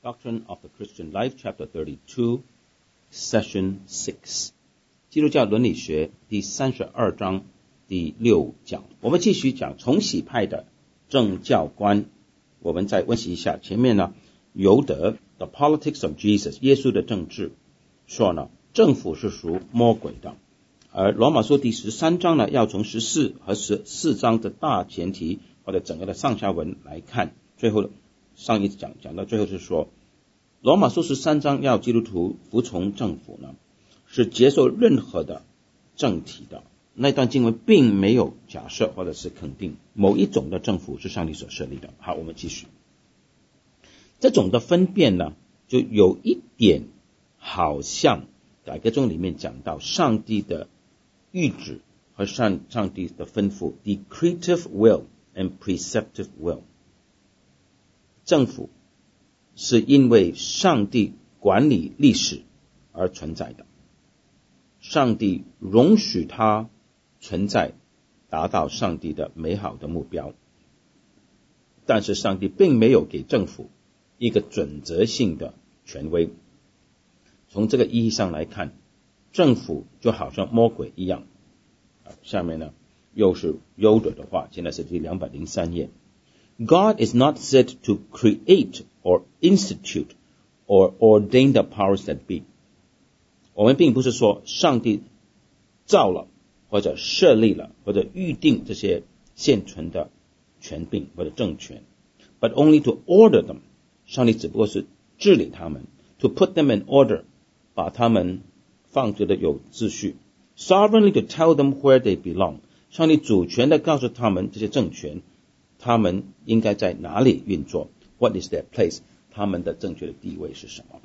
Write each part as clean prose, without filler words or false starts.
Doctrine of the Christian Life, Chapter 32, Session 6. 基督教伦理学第32章第6讲。我们继续讲重洗派的政教观。我们再温习一下前面呢，尤德 The Politics of Jesus 耶稣的政治说呢，政府是属魔鬼的。而罗马书第13章呢，要从14和14章的大前提或者整个的上下文来看。最后上一讲到最后是说，罗马书13章要基督徒服从政府呢，是接受任何的政体的。那段经文并没有假设或者是肯定某一种的政府是上帝所设立的。好，我们继续。这种的分辨呢，就有一点好像改革宗里面讲到上帝的谕旨和上帝的吩咐 decretive will and preceptive will。 政府是因为上帝管理历史而存在的，上帝容许它存在，达到上帝的美好的目标。但是上帝并没有给政府一个准则性的权威。从这个意义上来看，政府就好像魔鬼一样。下面呢，又是优德的话，现在是第203页。God is not said to create or institute or ordain the powers that be。 我们并不是说上帝造了或者设立了或者预定这些现存的权柄或者政权， but only to order them。 上帝只不过是治理他们， to put them in order， 把他们放置的有秩序， sovereignly to tell them where they belong。 上帝主权的告诉他们这些政权他们应该在哪里运作， what is their place， 他们的正确的地位是什么。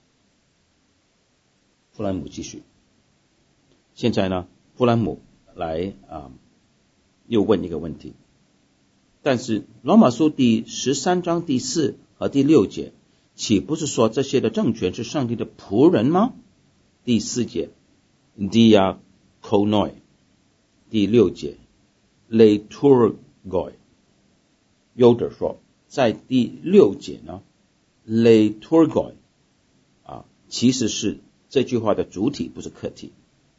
弗兰姆继续。现在呢，弗兰姆来又问一个问题，但是罗马书第13章第4和第6节岂不是说这些的政权是上帝的仆人吗？第4节 diakonoi， 第6节 liturgoi。 优德说，在第6节呢 liturgoi 其实是这句话的主体，不是客体。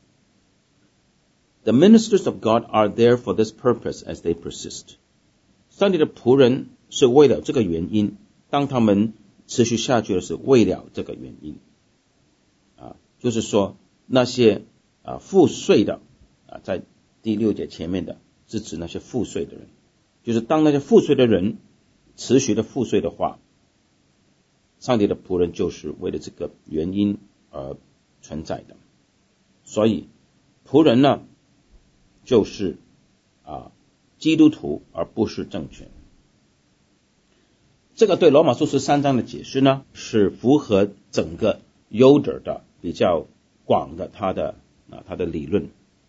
The ministers of God are there for this purpose as they persist。 上帝的仆人是为了这个原因，当他们持续下去的是为了这个原因。就是说那些赋税的在第6节前面的是指那些赋税的人，就是当那些赋税的人持续的赋税的话，上帝的仆人就是为了这个原因而存在的。所以仆人呢，就是基督徒，而不是政权。这个对罗马书13章的解释呢，是符合整个优德的比较广的他的理论。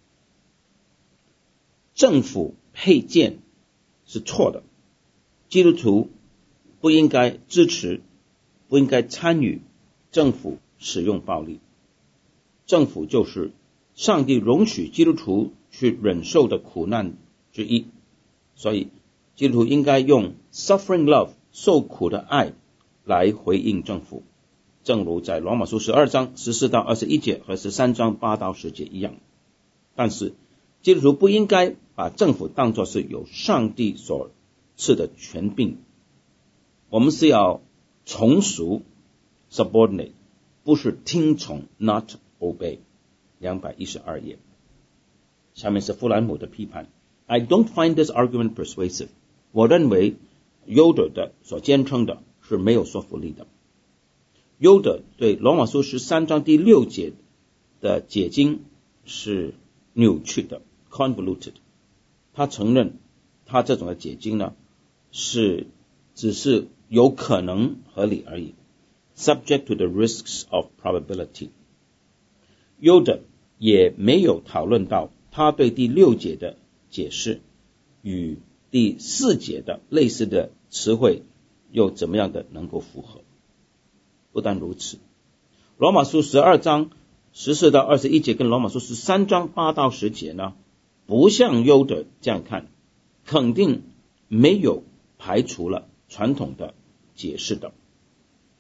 政府配件是错的，基督徒不应该支持，不应该参与政府使用暴力。政府就是上帝容许基督徒去忍受的苦难之一，所以基督徒应该用 suffering love 受苦的爱来回应政府，正如在罗马书12章14到21节和13章8到10节一样。但是基督徒不应该把政府当作是有上帝所赐的权柄，我们是要从属 subordinate， 不是听从 not obey。 212页。下面是弗兰姆的批判。 I don't find this argument persuasive。 我认为优德的所坚称的是没有说服力的。优德对罗马书13章第6节的解经是扭曲的 convoluted。 他承认他这种的解经呢，只是有可能合理而已， subject to the risks of probability。 优德也没有讨论到他对第6节的解释与第4节的类似的词汇又怎么样的能够符合。不但如此，罗马书12章14到21节跟罗马书13章8到10节呢，不像优德这样看，肯定没有排除了传统的解释的。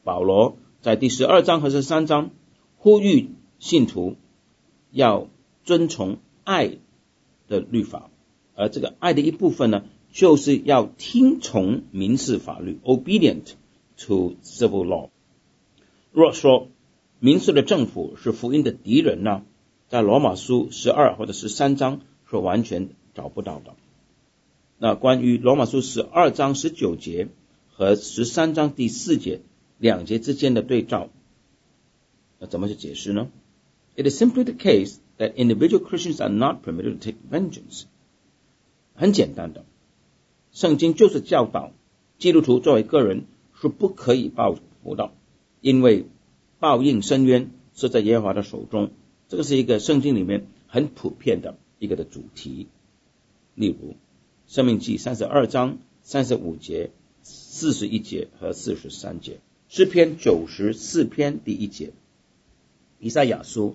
保罗在第12章和13章呼吁信徒要遵从爱的律法，而这个爱的一部分呢，就是要听从民事法律 obedient to civil law。 若说民事的政府是福音的敌人呢，在罗马书12或者13章是完全找不到的。那关于罗马书12章19节和13章第4节两节之间的对照，那怎么去解释呢？ It is simply the case that individual Christians are not permitted to take vengeance。 很简单的，圣经就是教导基督徒作为个人是不可以报复的，因为报应深渊是在耶和华的手中。这个是一个圣经里面很普遍的一个的主题。例如申命记32章35节、41节和43节，诗篇94篇第1节，以赛亚书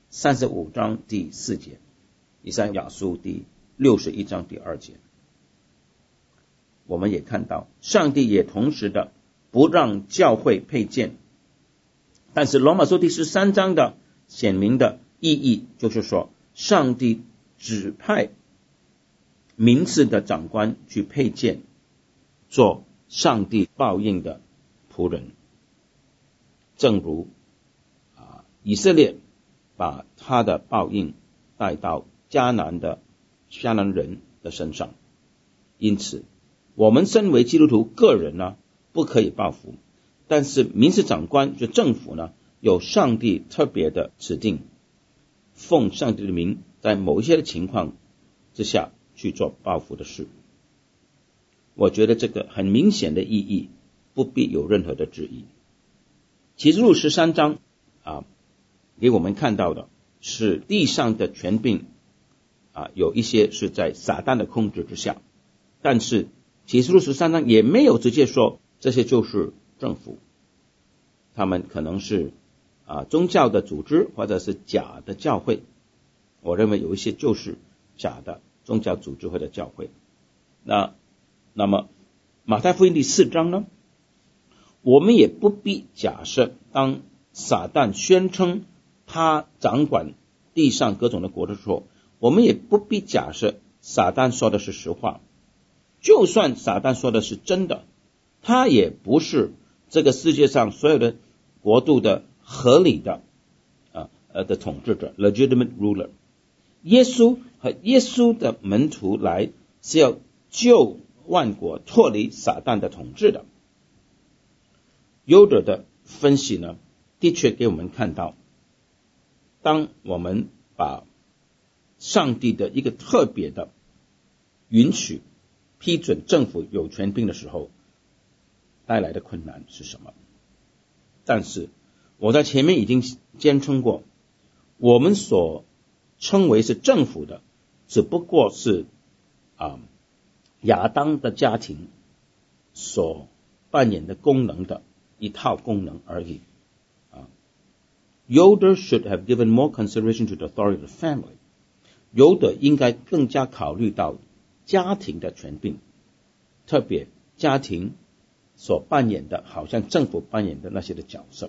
35章第4节，以赛亚书第61章第2节。我们也看到上帝也同时的不让教会配剑，但是罗马书第13章的显明的意义就是说，上帝指派民事的长官去配剑，做上帝报应的仆人。正如以色列把他的报应带到迦南人的身上，因此我们身为基督徒个人呢，不可以报复，但是民事长官就政府呢，有上帝特别的指定，奉上帝的名，在某一些的情况之下去做报复的事。我觉得这个很明显的意义不必有任何的质疑。启示录13章给我们看到的是地上的权柄有一些是在撒旦的控制之下，但是启示录13章也没有直接说这些就是政府，他们可能是宗教的组织或者是假的教会。我认为有一些就是假的宗教组织或者教会。那么马太福音第4章呢，我们也不必假设当撒旦宣称他掌管地上各种的国的时候，我们也不必假设撒旦说的是实话。就算撒旦说的是真的，他也不是这个世界上所有的国度的合理的统治者 legitimate ruler。 耶稣和耶稣的门徒来是要救万国脱离撒旦的统治的。优德的分析呢，的确给我们看到，当我们把上帝的一个特别的允许批准政府有权柄的时候带来的困难是什么。但是我在前面已经坚称过，我们所称为是政府的只不过是亚当的家庭所扮演的功能的一套功能而已。Yoder should have given more consideration to the authority of the family。 尤德应该更加考虑到家庭的权柄，特别家庭所扮演的好像政府扮演的那些的角色。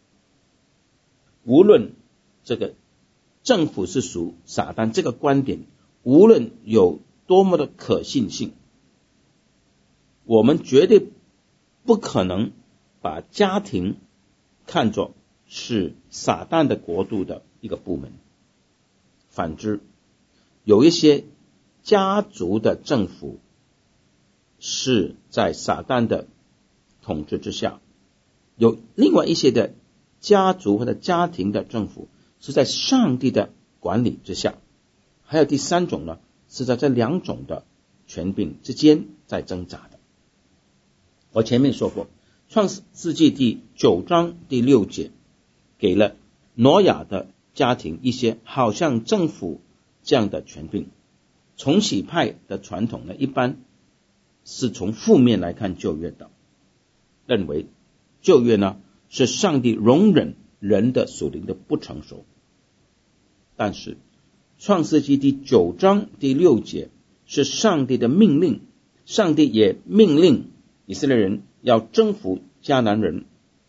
无论这个政府是属撒旦这个观点无论有多么的可信性，我们绝对不可能把家庭看作是撒旦的国度的一个部门。反之，有一些家族的政府是在撒旦的统治之下，有另外一些的家族或者家庭的政府是在上帝的管理之下。还有第三种呢，是在这两种的权柄之间在挣扎的。我前面说过，创世纪第9章第6节给了挪亚的家庭一些好像政府这样的权柄。重洗派的传统呢，一般是从负面来看旧约的，认为旧约呢是上帝容忍人的属灵的不成熟。但是创世纪第9章第6节是上帝的命令，上帝也命令以色列人要征服迦南人，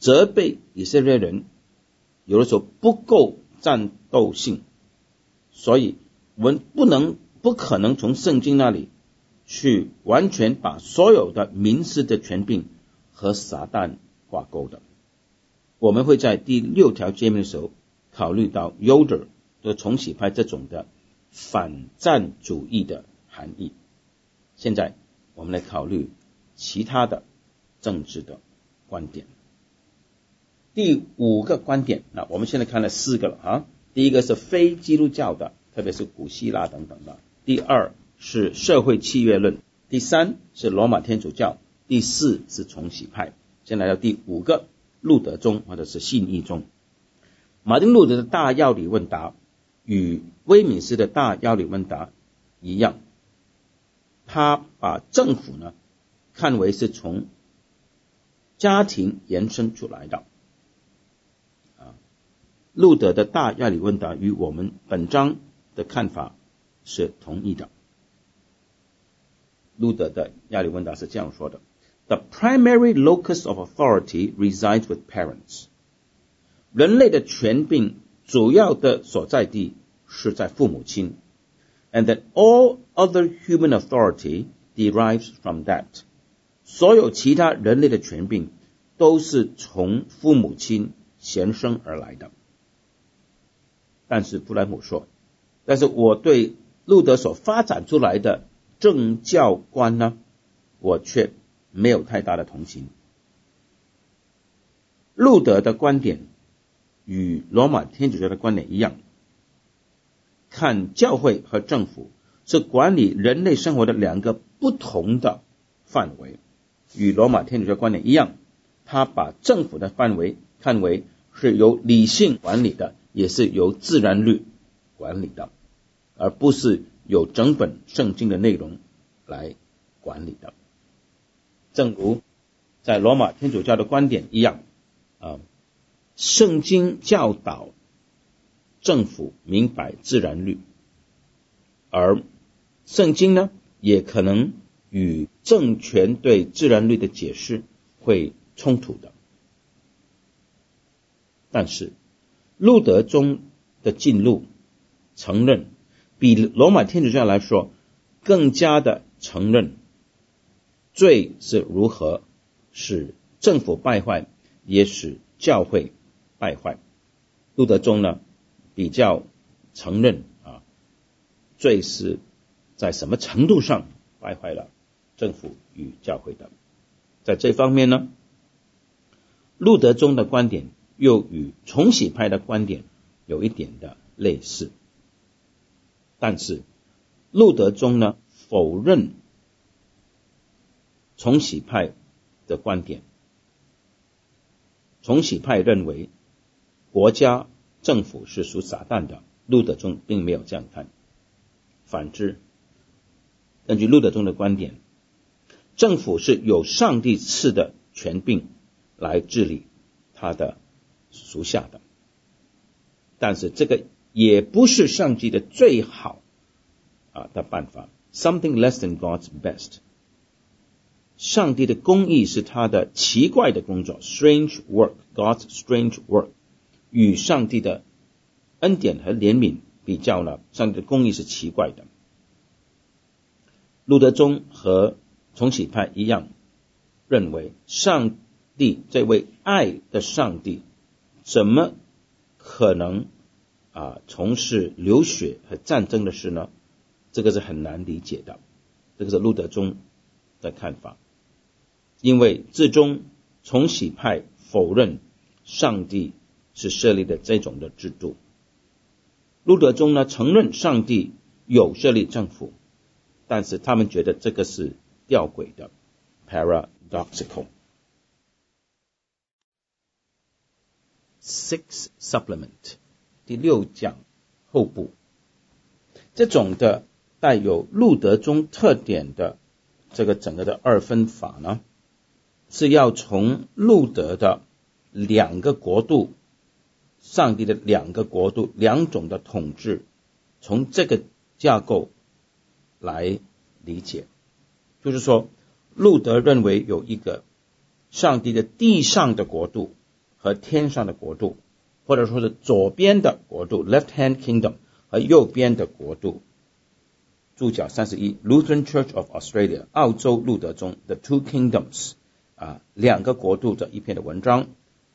责备以色列人有的时候不够战斗性，所以我们不可能从圣经那里去完全把所有的民事的权柄和撒旦挂钩的。我们会在第6条诫命的时候考虑到 Yoder 的重洗派这种的反战主义的含义。现在我们来考虑其他的政治的观点。第5个观点，那我们现在看了4个了啊。第一个是非基督教的，特别是古希腊等等的。第2是社会契约论，第3是罗马天主教，第4是重洗派。先来到第5个，路德宗或者是信义宗。马丁路德的大要理问答与威敏斯的大要理问答一样，他把政府呢看为是从家庭延伸出来的。路德的大要理问答与我们本章的看法是同意的。路德的要理问答是这样说的： The primary locus of authority resides with parents. 人类的权柄主要的所在地是在父母亲。And that all other human authority derives from that. 所有其他人类的权柄都是从父母亲衍生而来的。但是布莱姆说，但是我对路德所发展出来的政教观呢，我却没有太大的同情。路德的观点与罗马天主教的观点一样，看教会和政府是管理人类生活的2个不同的范围。与罗马天主教观点一样，他把政府的范围看为是由理性管理的，也是由自然律管理的，而不是有整本圣经的内容来管理的。正如在罗马天主教的观点一样，圣经教导政府明白自然律，而圣经呢也可能与政权对自然律的解释会冲突的。但是路德宗的进路承认，比罗马天主教来说更加的承认罪是如何使政府败坏，也使教会败坏。路德宗呢比较承认罪是在什么程度上败坏了政府与教会的。在这方面呢，路德宗的观点又与重洗派的观点有一点的类似，但是路德宗呢否认重洗派的观点。重洗派认为国家政府是属撒旦的，路德宗并没有这样看。反之，根据路德宗的观点，政府是有上帝赐的权柄来治理他的属下的，但是这个也不是上帝的最好的办法。 Something less than God's best. 上帝的公义是他的奇怪的工作， strange work, God's strange work. 与上帝的恩典和怜悯比较呢，上帝的公义是奇怪的。路德宗和重洗派一样，认为上帝这位爱的上帝怎么可能从事流血和战争的事呢？这个是很难理解的。这个是路德宗的看法。因为至终重洗派否认上帝是设立的这种的制度，路德宗呢承认上帝有设立政府，但是他们觉得这个是吊诡的 paradoxical。 Sixth supplement 第6讲后部，这种的带有路德宗特点的这个整个的二分法呢，是要从路德的2个国度，上帝的2个国度，2种的统治，从这个架构来理解。就是说路德认为有一个上帝的地上的国度， 和天上的国度，或者说是左边的国度 left hand kingdom 和右边的国度。注脚31 Lutheran Church of Australia 澳洲路德宗 The Two Kingdoms 两个国度的一篇的文章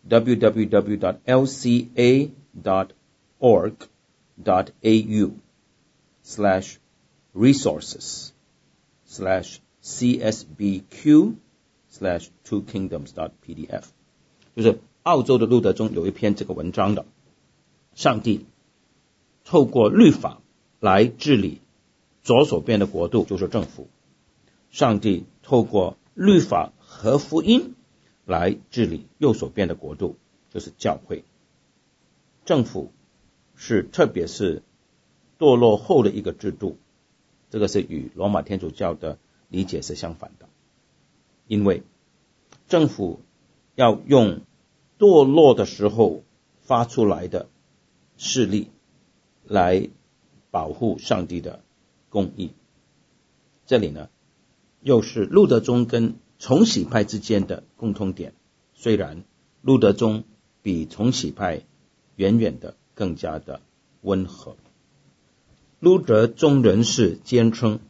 www.lca.org.au/resources/csbq/twokingdoms.pdf 就是澳洲的路德宗有一篇这个文章的，上帝透过律法来治理左手边的国度，就是政府。上帝透过律法和福音来治理右手边的国度，就是教会。政府是特别是堕落后的一个制度，这个是与罗马天主教的理解是相反的，因为政府要用堕落的时候发出来的势力来保护上帝的公义。这里呢，又是路德宗跟重洗派之间的共通点，虽然路德宗比重洗派远远的更加的温和。路德宗人士坚称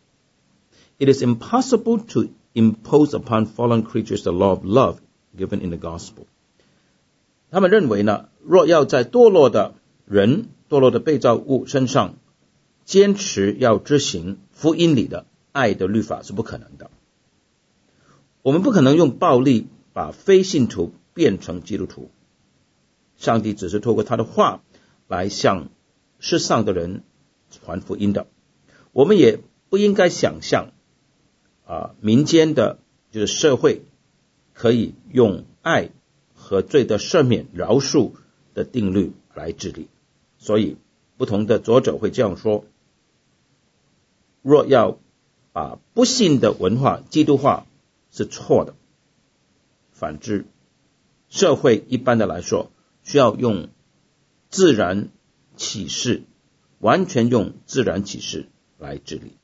It is impossible to impose upon fallen creatures the law of love given in the gospel。 他们认为呢，若要在堕落的人、堕落的被造物身上坚持要执行福音里的爱的律法是不可能的。我们不可能用暴力把非信徒变成基督徒，上帝只是透过他的话来向世上的人传福音的。我们也不应该想象民间的就是社会可以用爱和罪的赦免饶恕的定律来治理。所以不同的作者会这样说，若要把不信的文化基督化是错的，反之社会一般的来说需要用自然启示，完全用自然启示来治理。